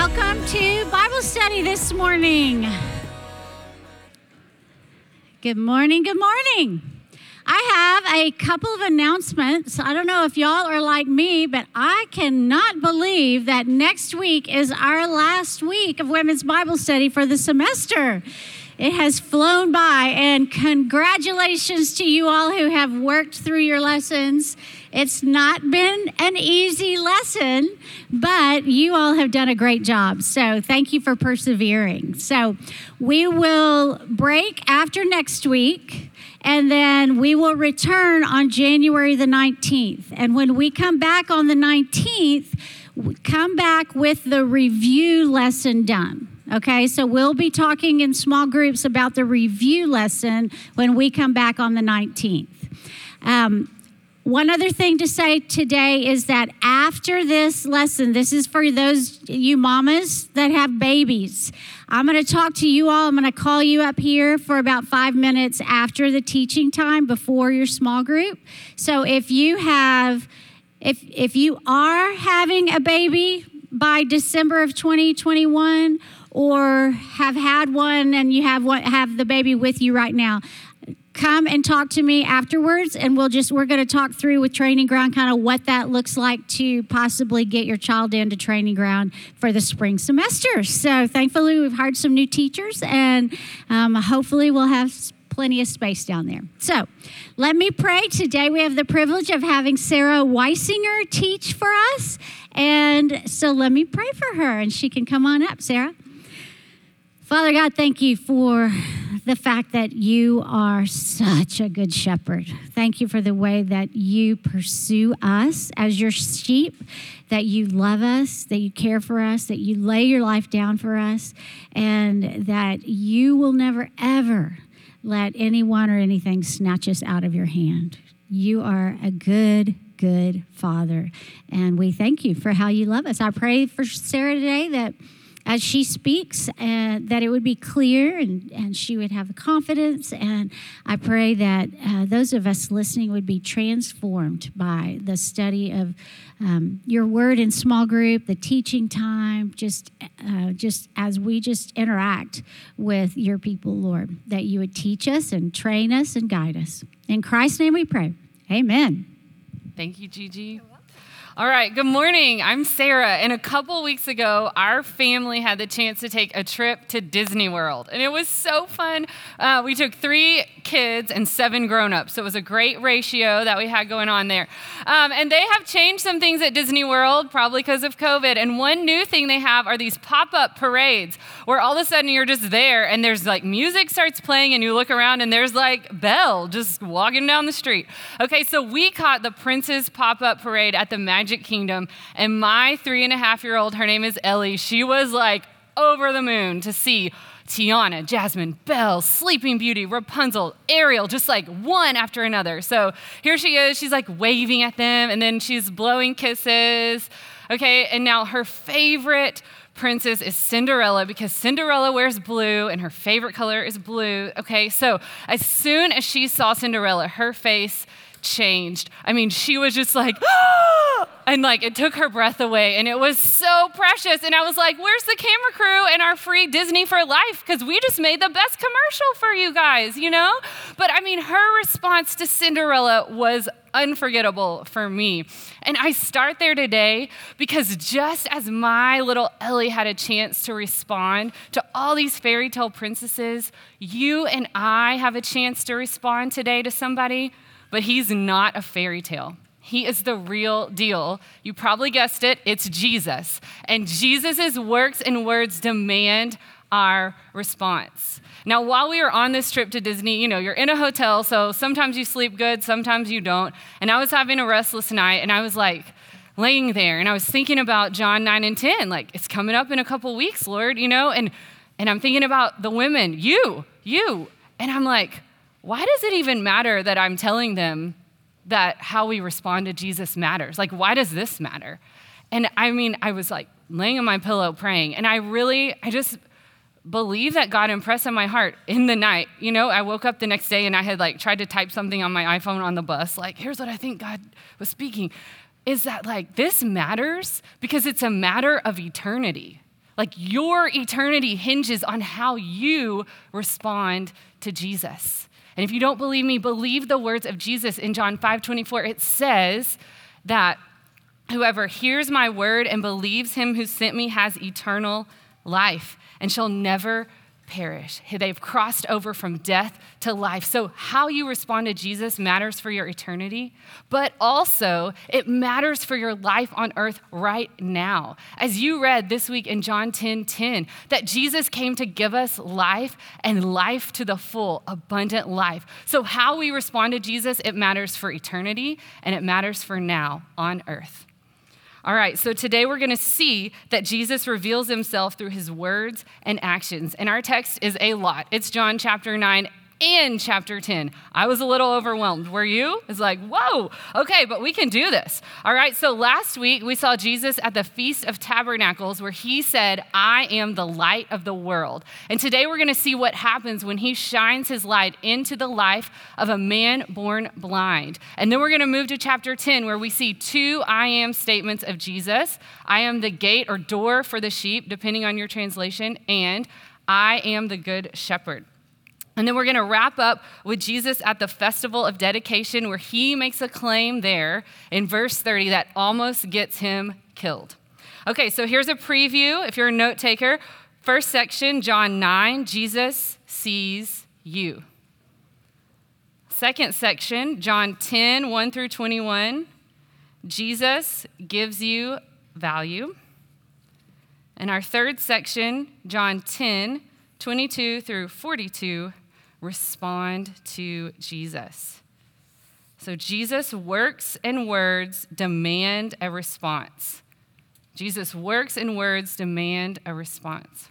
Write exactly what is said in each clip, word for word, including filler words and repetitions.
Welcome to Bible study this morning. Good morning, good morning. I have a couple of announcements. I don't know if y'all are like me, but I cannot believe that next week is our last week of women's Bible study for the semester. It has flown by, and congratulations to you all who have worked through your lessons. It's not been an easy lesson, but you all have done a great job. So thank you for persevering. So we will break after next week, and then we will return on January the nineteenth. And when we come back on the nineteenth, we come back with the review lesson done. Okay, so we'll be talking in small groups about the review lesson when we come back on the nineteenth. Um, one other thing to say today is that after this lesson, this is for those you mamas that have babies. I'm going to talk to you all. I'm going to call you up here for about five minutes after the teaching time before your small group. So if you have, if if you are having a baby by December of twenty twenty-one, or have had one and you have what have the baby with you right now, come and talk to me afterwards, and we'll just we're going to talk through with Training Ground kind of what that looks like to possibly get your child into Training Ground for the spring semester. So thankfully we've hired some new teachers, and um, hopefully we'll have plenty of space down there. So let me pray. Today we have the privilege of having Sarah Weisinger teach for us, and so let me pray for her, and she can come on up. Sarah. Father God, thank you for the fact that you are such a good shepherd. Thank you for the way that you pursue us as your sheep, that you love us, that you care for us, that you lay your life down for us, and that you will never, ever let anyone or anything snatch us out of your hand. You are a good, good Father, and we thank you for how you love us. I pray for Sarah today that as she speaks, uh, that it would be clear, and, and she would have the confidence. And I pray that uh, those of us listening would be transformed by the study of um, your word in small group, the teaching time, just, uh, just as we just interact with your people, Lord, that you would teach us and train us and guide us. In Christ's name we pray. Amen. Thank you, Gigi. All right, good morning. I'm Sarah, and a couple weeks ago, our family had the chance to take a trip to Disney World, and it was so fun. Uh, we took three kids and seven grown-ups, so it was a great ratio that we had going on there. Um, and they have changed some things at Disney World, probably because of COVID, and one new thing they have are these pop-up parades, where all of a sudden you're just there, and there's like music starts playing, and you look around, and there's like Belle just walking down the street. Okay, so we caught the Prince's pop-up parade at the Magic Magic Kingdom, and my three and a half year old, her name is Ellie, she was like over the moon to see Tiana, Jasmine, Belle, Sleeping Beauty, Rapunzel, Ariel, just like one after another. So here she is, she's like waving at them, and then she's blowing kisses. Okay, and now her favorite princess is Cinderella, because Cinderella wears blue and her favorite color is blue. Okay, so as soon as she saw Cinderella, her face changed. I mean, she was just like, ah! And like it took her breath away, and it was so precious. And I was like, where's the camera crew and our free Disney for Life? Because we just made the best commercial for you guys, you know? But I mean, her response to Cinderella was unforgettable for me. And I start there today because just as my little Ellie had a chance to respond to all these fairy tale princesses, you and I have a chance to respond today to somebody. But he's not a fairy tale. He is the real deal. You probably guessed it, it's Jesus. And Jesus' works and words demand our response. Now, while we were on this trip to Disney, you know, you're in a hotel, so sometimes you sleep good, sometimes you don't. And I was having a restless night, and I was like laying there, and I was thinking about John nine and ten, like, it's coming up in a couple weeks, Lord, you know? And, and I'm thinking about the women, you, you. And I'm like, why does it even matter that I'm telling them that how we respond to Jesus matters? Like, why does this matter? And I mean, I was like laying on my pillow praying, and I really, I just believe that God impressed on my heart in the night. You know, I woke up the next day and I had like tried to type something on my iPhone on the bus, like, here's what I think God was speaking, is that like this matters because it's a matter of eternity. Like your eternity hinges on how you respond to Jesus. And if you don't believe me, believe the words of Jesus in John five twenty-four. It says that whoever hears my word and believes him who sent me has eternal life and shall never perish. They've crossed over from death to life. So how you respond to Jesus matters for your eternity, but also it matters for your life on earth right now. As you read this week in John ten ten, that Jesus came to give us life and life to the full, abundant life. So how we respond to Jesus, it matters for eternity and it matters for now on earth. All right, so today we're going to see that Jesus reveals himself through his words and actions. And our text is a lot. It's John chapter nine and chapter ten. I was a little overwhelmed. Were you? It's like, whoa, okay, but we can do this. All right, so last week we saw Jesus at the Feast of Tabernacles where he said, I am the light of the world. And today we're going to see what happens when he shines his light into the life of a man born blind. And then we're going to move to chapter ten where we see two I am statements of Jesus. I am the gate or door for the sheep, depending on your translation, and I am the good shepherd. And then we're going to wrap up with Jesus at the festival of dedication where he makes a claim there in verse thirty that almost gets him killed. Okay, so here's a preview if you're a note taker. First section, John nine, Jesus sees you. Second section, John ten, one through twenty-one, Jesus gives you value. And our third section, John ten, twenty-two through forty-two, respond to Jesus. So Jesus' works and words demand a response. Jesus' works and words demand a response.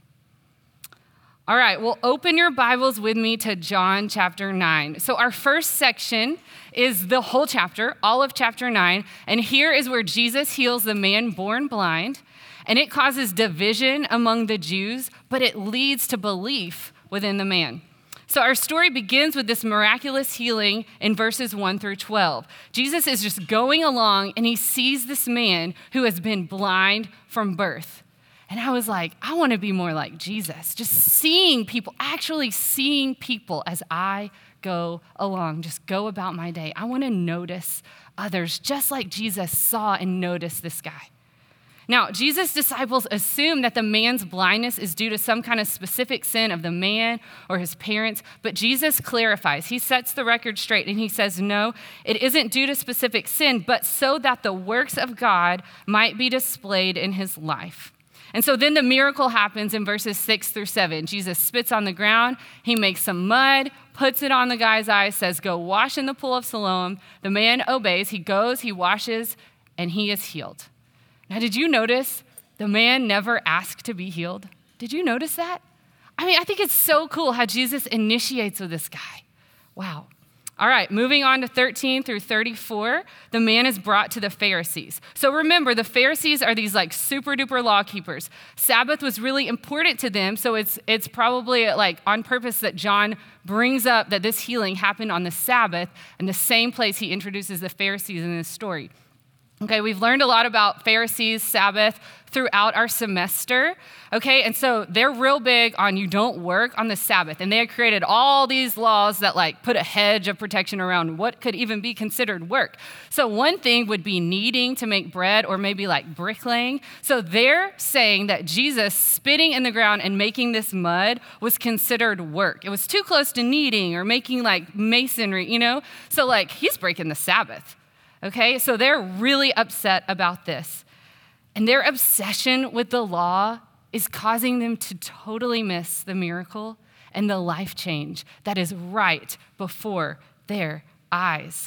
All right, well, open your Bibles with me to John chapter nine. So our first section is the whole chapter, all of chapter nine, and here is where Jesus heals the man born blind, and it causes division among the Jews, but it leads to belief within the man. So our story begins with this miraculous healing in verses one through twelve. Jesus is just going along and he sees this man who has been blind from birth. And I was like, I want to be more like Jesus, just seeing people, actually seeing people as I go along, just go about my day. I want to notice others just like Jesus saw and noticed this guy. Now, Jesus' disciples assume that the man's blindness is due to some kind of specific sin of the man or his parents, but Jesus clarifies. He sets the record straight and he says, no, it isn't due to specific sin, but so that the works of God might be displayed in his life. And so then the miracle happens in verses six through seven. Jesus spits on the ground, he makes some mud, puts it on the guy's eyes, says, go wash in the pool of Siloam. The man obeys, he goes, he washes, and he is healed. Now, did you notice the man never asked to be healed? Did you notice that? I mean, I think it's so cool how Jesus initiates with this guy. Wow. All right, moving on to thirteen through thirty-four, the man is brought to the Pharisees. So remember, the Pharisees are these like super duper law keepers. Sabbath was really important to them, so it's it's probably like on purpose that John brings up that this healing happened on the Sabbath in the same place he introduces the Pharisees in this story. Okay, we've learned a lot about Pharisees, Sabbath, throughout our semester, okay? And so they're real big on you don't work on the Sabbath. And they had created all these laws that like put a hedge of protection around what could even be considered work. So one thing would be kneading to make bread or maybe like bricklaying. So they're saying that Jesus spitting in the ground and making this mud was considered work. It was too close to kneading or making like masonry, you know? So like he's breaking the Sabbath. Okay, so they're really upset about this. And their obsession with the law is causing them to totally miss the miracle and the life change that is right before their eyes.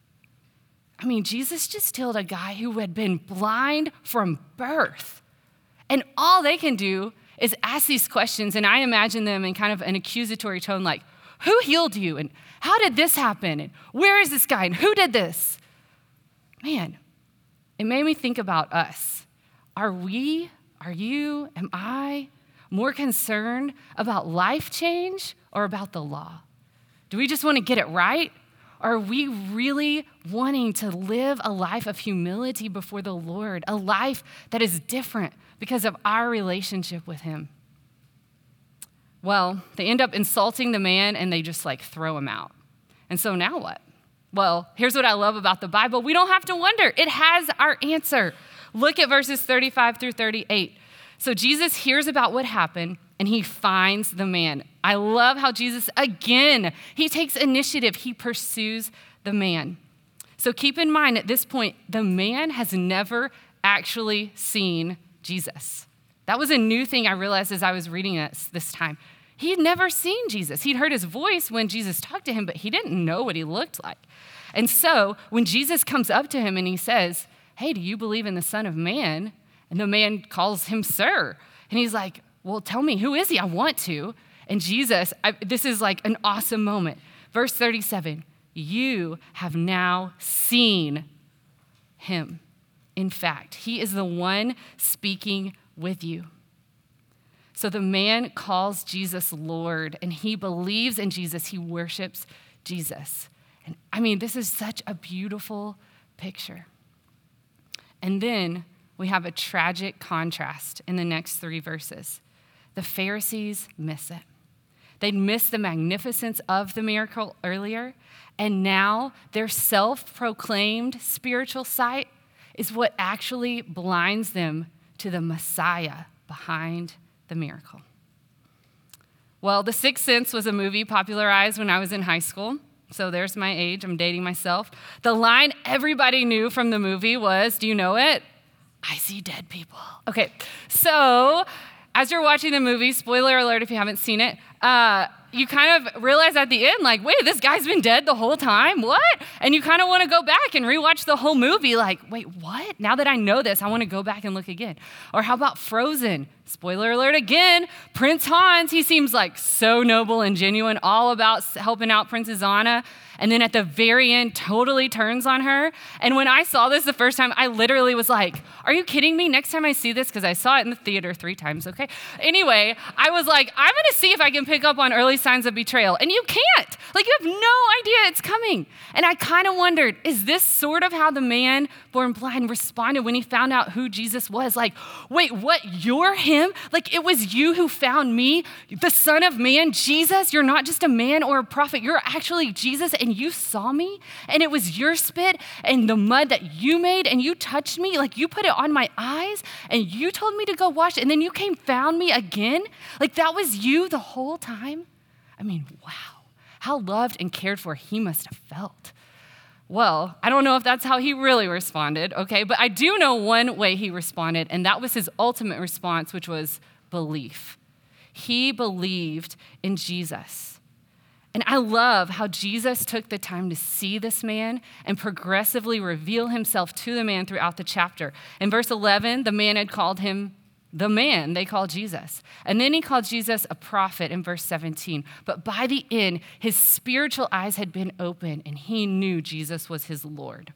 I mean, Jesus just healed a guy who had been blind from birth. And all they can do is ask these questions, and I imagine them in kind of an accusatory tone like, who healed you? And how did this happen? And where is this guy? And who did this? Man, it made me think about us. Are we, are you, am I more concerned about life change or about the law? Do we just want to get it right? Are we really wanting to live a life of humility before the Lord, a life that is different because of our relationship with him? Well, they end up insulting the man and they just like throw him out. And so now what? Well, here's what I love about the Bible. We don't have to wonder. It has our answer. Look at verses thirty-five through thirty-eight. So Jesus hears about what happened and he finds the man. I love how Jesus, again, he takes initiative. He pursues the man. So keep in mind at this point, the man has never actually seen Jesus. That was a new thing I realized as I was reading this this time. He had never seen Jesus. He'd heard his voice when Jesus talked to him, but he didn't know what he looked like. And so when Jesus comes up to him and he says, hey, do you believe in the Son of Man? And the man calls him sir. And he's like, well, tell me, who is he? I want to. And Jesus, I, this is like an awesome moment. Verse thirty-seven, you have now seen him. In fact, he is the one speaking with you. So the man calls Jesus Lord, and he believes in Jesus. He worships Jesus. And I mean, this is such a beautiful picture. And then we have a tragic contrast in the next three verses. The Pharisees miss it. They'd missed the magnificence of the miracle earlier, and now their self-proclaimed spiritual sight is what actually blinds them to the Messiah behind the miracle. Well, The Sixth Sense was a movie popularized when I was in high school. So there's my age. I'm dating myself. The line everybody knew from the movie was, do you know it? I see dead people. Okay, so as you're watching the movie, spoiler alert if you haven't seen it, uh, you kind of realize at the end, like, wait, this guy's been dead the whole time? What? And you kind of want to go back and rewatch the whole movie, like, wait, what? Now that I know this, I want to go back and look again. Or how about Frozen? Spoiler alert again, Prince Hans, he seems like so noble and genuine, all about helping out Princess Anna. And then at the very end, totally turns on her. And when I saw this the first time, I literally was like, are you kidding me? Next time I see this, because I saw it in the theater three times, okay? Anyway, I was like, I'm going to see if I can pick up on early signs of betrayal. And you can't. Like, you have no idea it's coming. And I kind of wondered, is this sort of how the man born blind responded when he found out who Jesus was? Like, wait, what? You're him? Like, it was you who found me, the Son of Man, Jesus? You're not just a man or a prophet. You're actually Jesus, and you saw me, and it was your spit and the mud that you made, and you touched me, like you put it on my eyes, and you told me to go wash it, and then you came found me again? Like, that was you the whole time? I mean, wow, how loved and cared for he must have felt. Well, I don't know if that's how he really responded, okay, but I do know one way he responded, and that was his ultimate response, which was belief. He believed in Jesus. And I love how Jesus took the time to see this man and progressively reveal himself to the man throughout the chapter. In verse eleven, the man had called him the man they called Jesus. And then he called Jesus a prophet in verse seventeen. But by the end, his spiritual eyes had been opened and he knew Jesus was his Lord.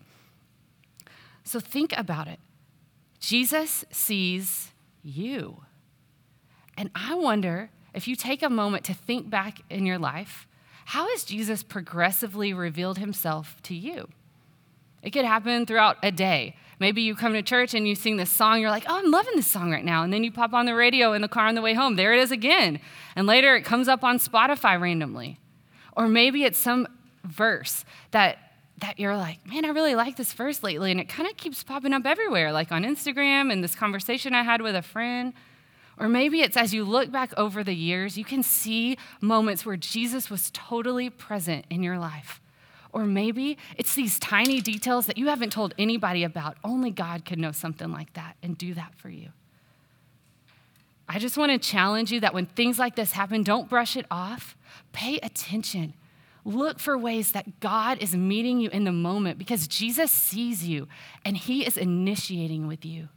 So think about it. Jesus sees you. And I wonder if you take a moment to think back in your life, how has Jesus progressively revealed himself to you? It could happen throughout a day. Maybe you come to church and you sing this song, you're like, oh, I'm loving this song right now. And then you pop on the radio in the car on the way home. There it is again. And later it comes up on Spotify randomly. Or maybe it's some verse that, that you're like, man, I really like this verse lately. And it kind of keeps popping up everywhere, like on Instagram and this conversation I had with a friend. Or maybe it's as you look back over the years, you can see moments where Jesus was totally present in your life. Or maybe it's these tiny details that you haven't told anybody about. Only God could know something like that and do that for you. I just want to challenge you that when things like this happen, don't brush it off. Pay attention. Look for ways that God is meeting you in the moment because Jesus sees you and he is initiating with you.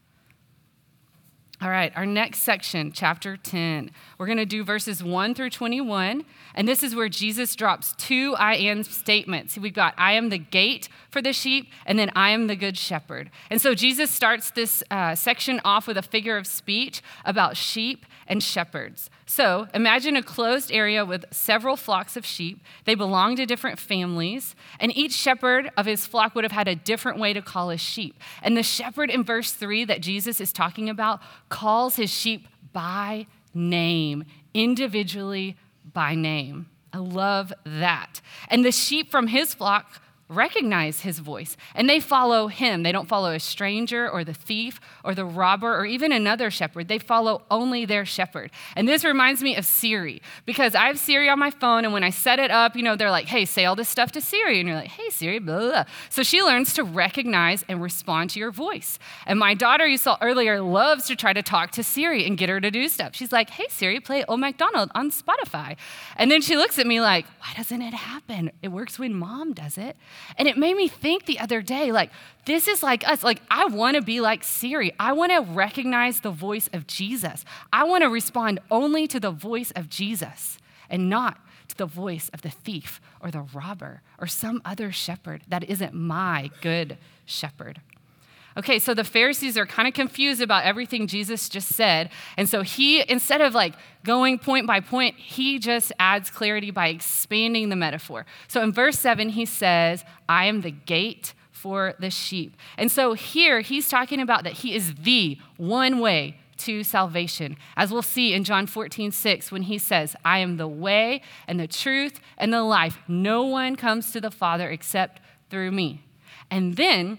All right, our next section, chapter ten. We're going to do verses one through twenty-one, and this is where Jesus drops two I am statements. We've got, I am the gate for the sheep, and then I am the good shepherd. And so Jesus starts this uh, section off with a figure of speech about sheep and shepherds. So imagine a closed area with several flocks of sheep. They belong to different families, and each shepherd of his flock would have had a different way to call his sheep. And the shepherd in verse three that Jesus is talking about calls his sheep by name, individually by name. I love that. And the sheep from his flock recognize his voice, and they follow him. They don't follow a stranger or the thief or the robber or even another shepherd. They follow only their shepherd. And this reminds me of Siri, because I have Siri on my phone, and when I set it up, you know, they're like, hey, say all this stuff to Siri. And you're like, hey, Siri, blah, blah, blah. So she learns to recognize and respond to your voice. And my daughter, you saw earlier, loves to try to talk to Siri and get her to do stuff. She's like, hey, Siri, play Old MacDonald on Spotify. And then she looks at me like, why doesn't it happen? It works when mom does it. And it made me think the other day, like, this is like us. Like, I want to be like Siri. I want to recognize the voice of Jesus. I want to respond only to the voice of Jesus and not to the voice of the thief or the robber or some other shepherd that isn't my good shepherd. Okay, so the Pharisees are kind of confused about everything Jesus just said. And so he, instead of like going point by point, he just adds clarity by expanding the metaphor. So in verse seven, he says, I am the gate for the sheep. And so here he's talking about that he is the one way to salvation, as we'll see in John fourteen six, when he says, I am the way and the truth and the life. No one comes to the Father except through me. And then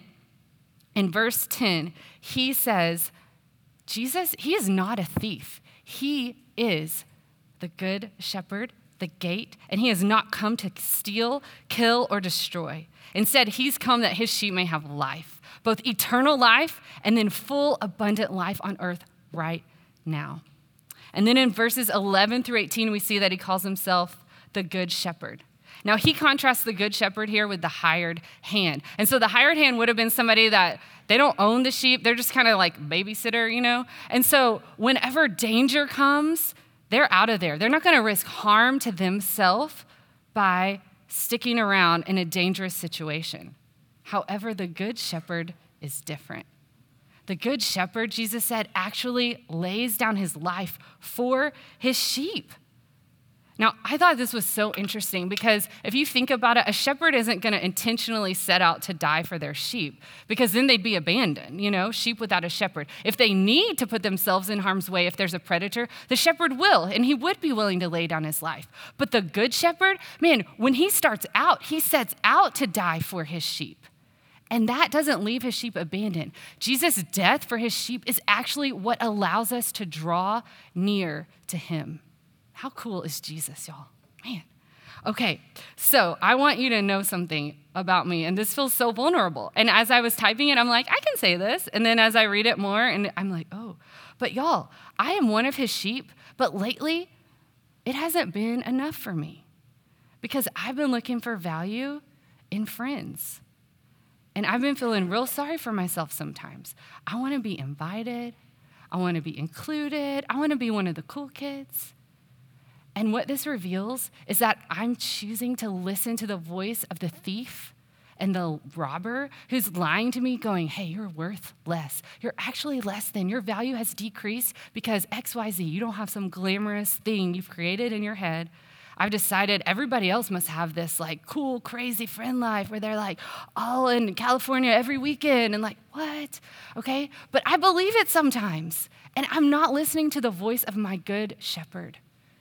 in verse ten, he says, Jesus, he is not a thief. He is the good shepherd, the gate, and he has not come to steal, kill, or destroy. Instead, he's come that his sheep may have life, both eternal life and then full, abundant life on earth right now. And then in verses eleven through eighteen, we see that he calls himself the good shepherd. Now, he contrasts the good shepherd here with the hired hand. And so the hired hand would have been somebody that they don't own the sheep. They're just kind of like babysitter, you know? And so whenever danger comes, they're out of there. They're not going to risk harm to themselves by sticking around in a dangerous situation. However, the good shepherd is different. The good shepherd, Jesus said, actually lays down his life for his sheep. Now, I thought this was so interesting because if you think about it, a shepherd isn't going to intentionally set out to die for their sheep because then they'd be abandoned, you know, sheep without a shepherd. If they need to put themselves in harm's way, if there's a predator, the shepherd will, and he would be willing to lay down his life. But the good shepherd, man, when he starts out, he sets out to die for his sheep. And that doesn't leave his sheep abandoned. Jesus' death for his sheep is actually what allows us to draw near to him. How cool is Jesus, y'all? Man. Okay, so I want you to know something about me, and this feels so vulnerable. And as I was typing it, I'm like, I can say this. And then as I read it more, and I'm like, oh, but y'all, I am one of his sheep, but lately, it hasn't been enough for me because I've been looking for value in friends. And I've been feeling real sorry for myself sometimes. I want to be invited. I want to be included. I want to be one of the cool kids. And what this reveals is that I'm choosing to listen to the voice of the thief and the robber who's lying to me going, hey, you're worth less. You're actually less than. Your value has decreased because X Y Z. You don't have some glamorous thing you've created in your head. I've decided everybody else must have this like cool, crazy friend life where they're like all in California every weekend and like, what? Okay, but I believe it sometimes. And I'm not listening to the voice of my good shepherd.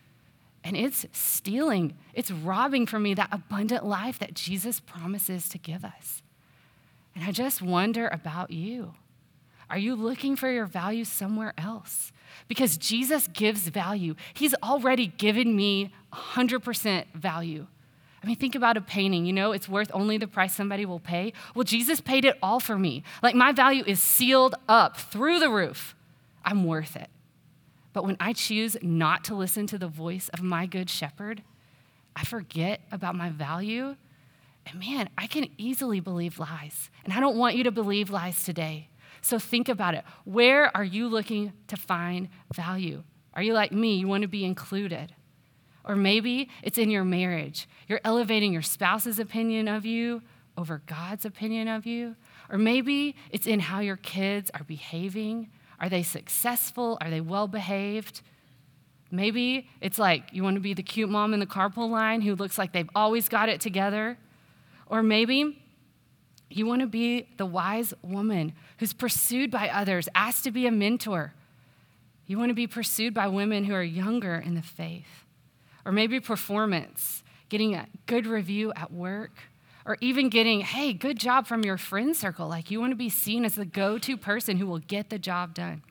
And it's stealing, it's robbing from me that abundant life that Jesus promises to give us. And I just wonder about you. Are you looking for your value somewhere else? Because Jesus gives value. He's already given me one hundred percent value. I mean, think about a painting, you know, it's worth only the price somebody will pay. Well, Jesus paid it all for me. Like my value is sealed up through the roof. I'm worth it. But when I choose not to listen to the voice of my good shepherd, I forget about my value. And man, I can easily believe lies. And I don't want you to believe lies today. So think about it. Where are you looking to find value? Are you like me? You want to be included. Or maybe it's in your marriage. You're elevating your spouse's opinion of you over God's opinion of you. Or maybe it's in how your kids are behaving. Are they successful? Are they well-behaved? Maybe it's like you want to be the cute mom in the carpool line who looks like they've always got it together. Or maybe you want to be the wise woman who's pursued by others, asked to be a mentor. You want to be pursued by women who are younger in the faith. Or maybe performance, getting a good review at work. Or even getting, hey, good job from your friend circle. Like you want to be seen as the go-to person who will get the job done.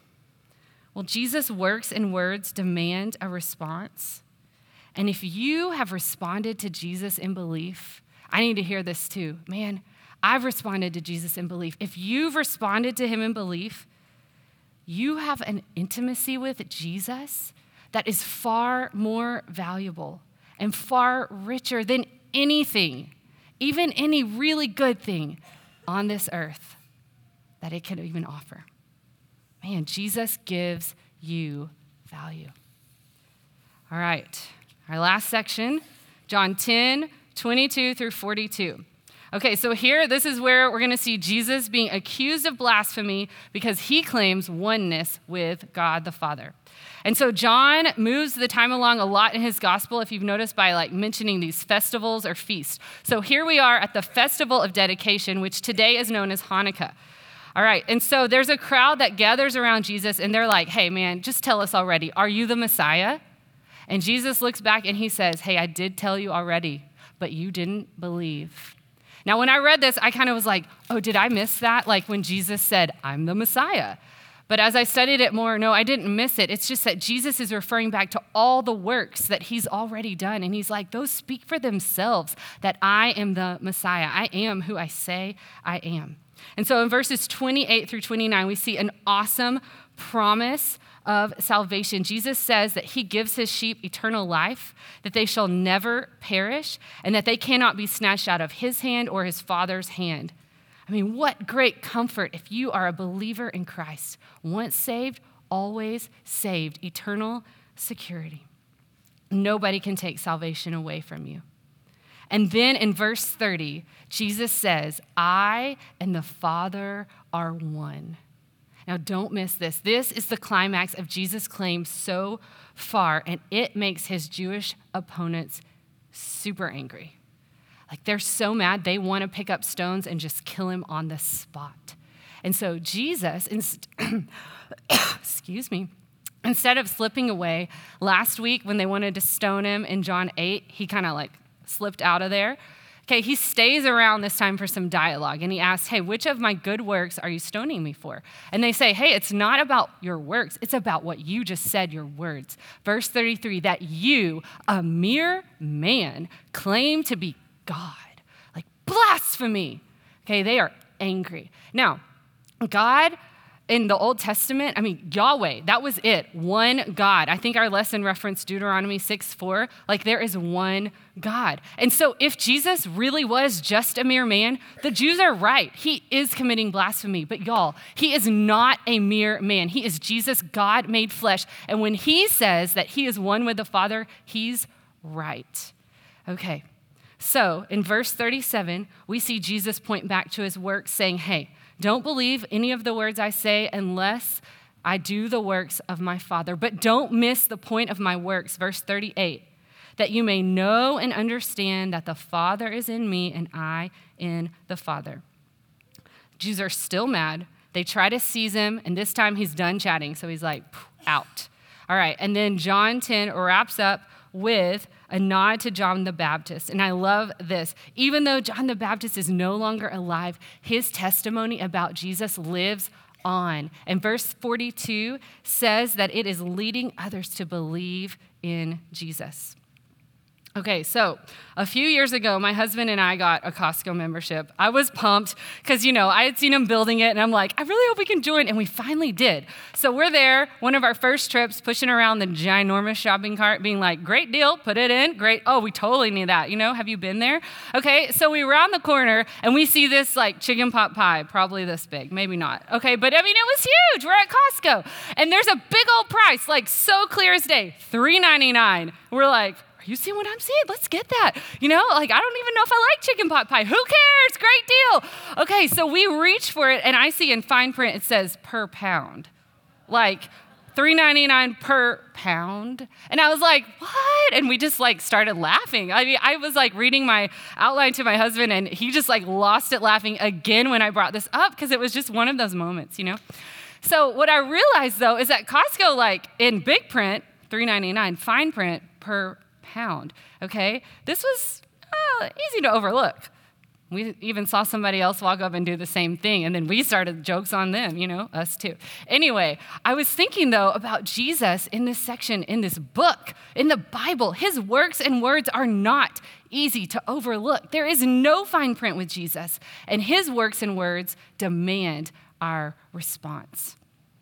Well, Jesus' works and words demand a response. And if you have responded to Jesus in belief, I need to hear this too. Man, I've responded to Jesus in belief. If you've responded to him in belief, you have an intimacy with Jesus that is far more valuable and far richer than anything, even any really good thing on this earth that it can even offer. Man, Jesus gives you value. All right, our last section, John ten, twenty-two through forty-two. Okay, so here, this is where we're going to see Jesus being accused of blasphemy because he claims oneness with God the Father. And so John moves the time along a lot in his gospel, if you've noticed, by like mentioning these festivals or feasts. So here we are at the Festival of Dedication, which today is known as Hanukkah. All right, and so there's a crowd that gathers around Jesus, and they're like, hey, man, just tell us already. Are you the Messiah? And Jesus looks back, and he says, hey, I did tell you already, but you didn't believe. Now, when I read this, I kind of was like, oh, did I miss that? Like when Jesus said, I'm the Messiah. But as I studied it more, no, I didn't miss it. It's just that Jesus is referring back to all the works that he's already done. And he's like, those speak for themselves, that I am the Messiah. I am who I say I am. And so in verses twenty-eight through twenty-nine, we see an awesome promise of salvation. Jesus says that he gives his sheep eternal life, that they shall never perish, and that they cannot be snatched out of his hand or his Father's hand. I mean, what great comfort if you are a believer in Christ. Once saved, always saved. Eternal security. Nobody can take salvation away from you. And then in verse thirty, Jesus says, I and the Father are one. Now, don't miss this. This is the climax of Jesus' claim so far, and it makes his Jewish opponents super angry. Like, they're so mad, they want to pick up stones and just kill him on the spot. And so Jesus, inst- excuse me, instead of slipping away, last week when they wanted to stone him in John eight, he kind of like slipped out of there. Okay, he stays around this time for some dialogue, and he asks, hey, which of my good works are you stoning me for? And they say, hey, it's not about your works. It's about what you just said, your words. Verse thirty-three, that you, a mere man, claim to be God. Like blasphemy. Okay, they are angry. Now, God in the Old Testament, I mean, Yahweh, that was it, one God. I think our lesson referenced Deuteronomy six four, like there is one God. And so if Jesus really was just a mere man, the Jews are right. He is committing blasphemy. But y'all, he is not a mere man. He is Jesus, God made flesh. And when he says that he is one with the Father, he's right. Okay, so in verse thirty-seven, we see Jesus point back to his works saying, hey, don't believe any of the words I say unless I do the works of my Father. But don't miss the point of my works. Verse thirty-eight, that you may know and understand that the Father is in me and I in the Father. Jews are still mad. They try to seize him, and this time he's done chatting, so he's like, out. All right, and then John ten wraps up with a nod to John the Baptist. And I love this. Even though John the Baptist is no longer alive, his testimony about Jesus lives on. And verse forty-two says that it is leading others to believe in Jesus. Okay, so a few years ago, my husband and I got a Costco membership. I was pumped because, you know, I had seen him building it, and I'm like, I really hope we can join, and we finally did. So we're there, one of our first trips, pushing around the ginormous shopping cart, being like, great deal, put it in, great. Oh, we totally need that. You know, have you been there? Okay, so we round the corner, and we see this, like, chicken pot pie, probably this big, maybe not. Okay, but, I mean, it was huge. We're at Costco, and there's a big old price, like, so clear as day, three ninety-nine. We're like, you see what I'm seeing? Let's get that. You know, like, I don't even know if I like chicken pot pie. Who cares? Great deal. Okay, so we reach for it, and I see in fine print it says per pound. Like, three ninety-nine per pound. And I was like, what? And we just like started laughing. I mean, I was like reading my outline to my husband and he just like lost it laughing again when I brought this up because it was just one of those moments, you know? So what I realized though is that Costco, like in big print, three ninety-nine, fine print per pound, okay? This was uh, easy to overlook. We even saw somebody else walk up and do the same thing, and then we started jokes on them, you know, us too. Anyway, I was thinking, though, about Jesus in this section, in this book, in the Bible. His works and words are not easy to overlook. There is no fine print with Jesus, and his works and words demand our response.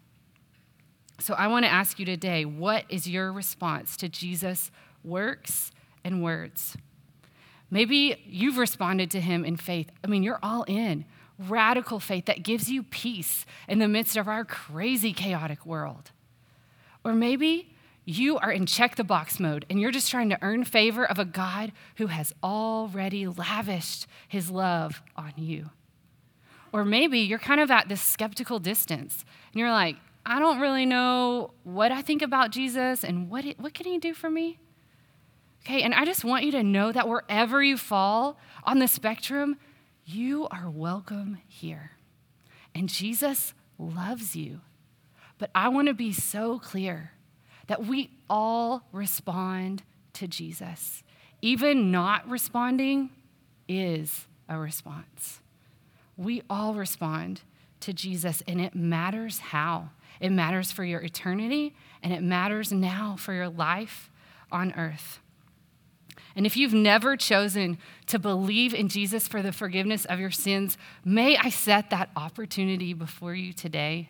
So I want to ask you today, what is your response to Jesus' works and words? Maybe you've responded to him in faith. I mean, you're all in. Radical faith that gives you peace in the midst of our crazy, chaotic world. Or maybe you are in check the box mode and you're just trying to earn favor of a God who has already lavished his love on you. Or maybe you're kind of at this skeptical distance and you're like, I don't really know what I think about Jesus and what, it, what can he do for me? Okay, and I just want you to know that wherever you fall on the spectrum, you are welcome here. And Jesus loves you. But I want to be so clear that we all respond to Jesus. Even not responding is a response. We all respond to Jesus, and it matters how. It matters for your eternity, and it matters now for your life on earth. And if you've never chosen to believe in Jesus for the forgiveness of your sins, may I set that opportunity before you today.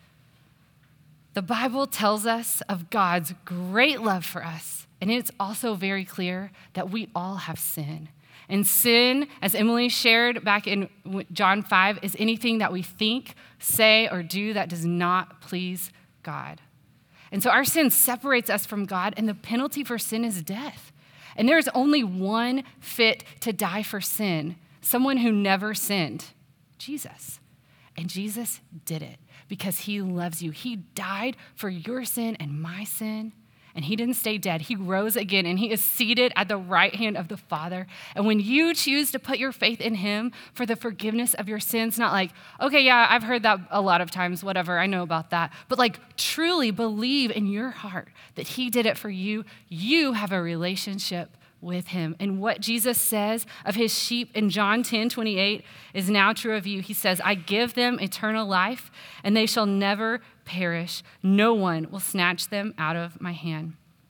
The Bible tells us of God's great love for us, and it's also very clear that we all have sin. And sin, as Emily shared back in John five, is anything that we think, say, or do that does not please God. And so our sin separates us from God, and the penalty for sin is death. And there's only one fit to die for sin, someone who never sinned, Jesus. And Jesus did it because he loves you. He died for your sin and my sin, and he didn't stay dead. He rose again, and he is seated at the right hand of the Father. And when you choose to put your faith in him for the forgiveness of your sins, not like, okay, yeah, I've heard that a lot of times, whatever, I know about that, but like truly believe in your heart that he did it for you, you have a relationship with him. And what Jesus says of his sheep in John ten twenty-eight is now true of you. He says, I give them eternal life, and they shall never perish. No one will snatch them out of my hand.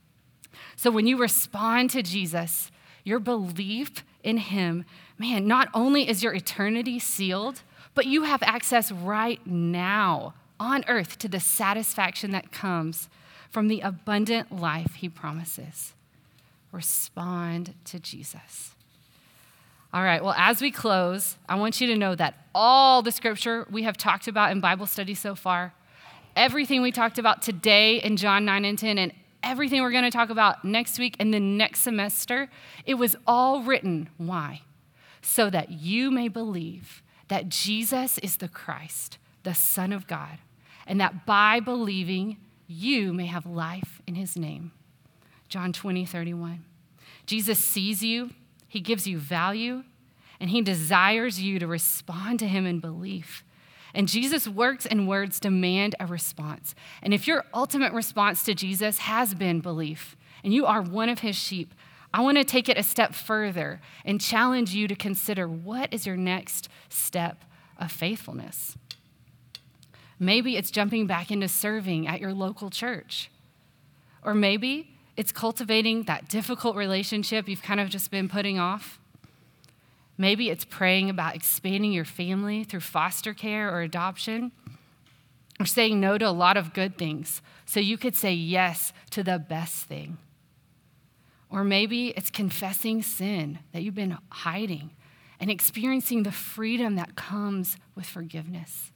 So when you respond to Jesus, your belief in him, man, not only is your eternity sealed, but you have access right now on earth to the satisfaction that comes from the abundant life he promises. Respond to Jesus. All right, well, as we close, I want you to know that all the scripture we have talked about in Bible study so far, everything we talked about today in John nine and ten, and everything we're going to talk about next week and the next semester, it was all written. Why? So that you may believe that Jesus is the Christ, the Son of God, and that by believing, you may have life in his name. John twenty, thirty-one. Jesus sees you, he gives you value, and he desires you to respond to him in belief. And Jesus' works and words demand a response. And if your ultimate response to Jesus has been belief, and you are one of his sheep, I want to take it a step further and challenge you to consider what is your next step of faithfulness. Maybe it's jumping back into serving at your local church. Or maybe it's cultivating that difficult relationship you've kind of just been putting off. Maybe it's praying about expanding your family through foster care or adoption, or saying no to a lot of good things so you could say yes to the best thing. Or maybe it's confessing sin that you've been hiding and experiencing the freedom that comes with forgiveness.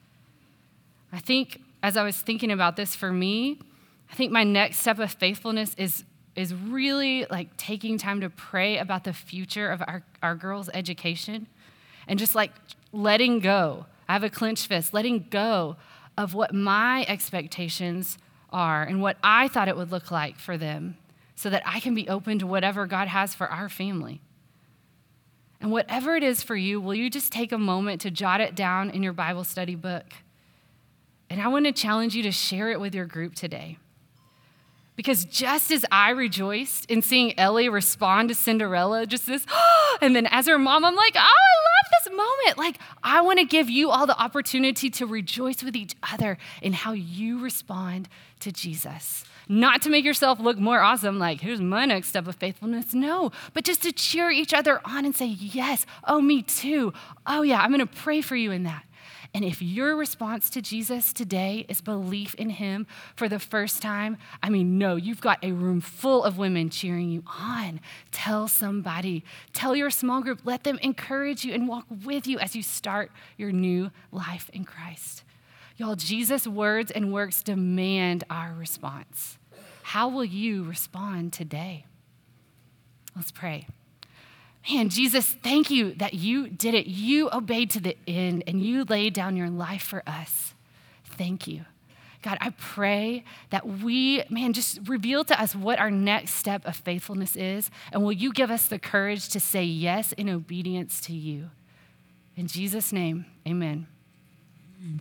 I think as I was thinking about this for me, I think my next step of faithfulness is, is really like taking time to pray about the future of our, our girls' education and just like letting go. I have a clenched fist, letting go of what my expectations are and what I thought it would look like for them so that I can be open to whatever God has for our family. And whatever it is for you, will you just take a moment to jot it down in your Bible study book? And I want to challenge you to share it with your group today. Because just as I rejoiced in seeing Ellie respond to Cinderella, just this, and then as her mom, I'm like, oh, I love this moment. Like, I want to give you all the opportunity to rejoice with each other in how you respond to Jesus. Not to make yourself look more awesome, like, here's my next step of faithfulness. No, but just to cheer each other on and say, yes, oh, me too. Oh, yeah, I'm going to pray for you in that. And if your response to Jesus today is belief in him for the first time, I mean, no, you've got a room full of women cheering you on. Tell somebody. Tell your small group. Let them encourage you and walk with you as you start your new life in Christ. Y'all, Jesus' words and works demand our response. How will you respond today? Let's pray. Man, Jesus, thank you that you did it. You obeyed to the end and you laid down your life for us. Thank you. God, I pray that we, man, just reveal to us what our next step of faithfulness is, and will you give us the courage to say yes in obedience to you? In Jesus' name, amen.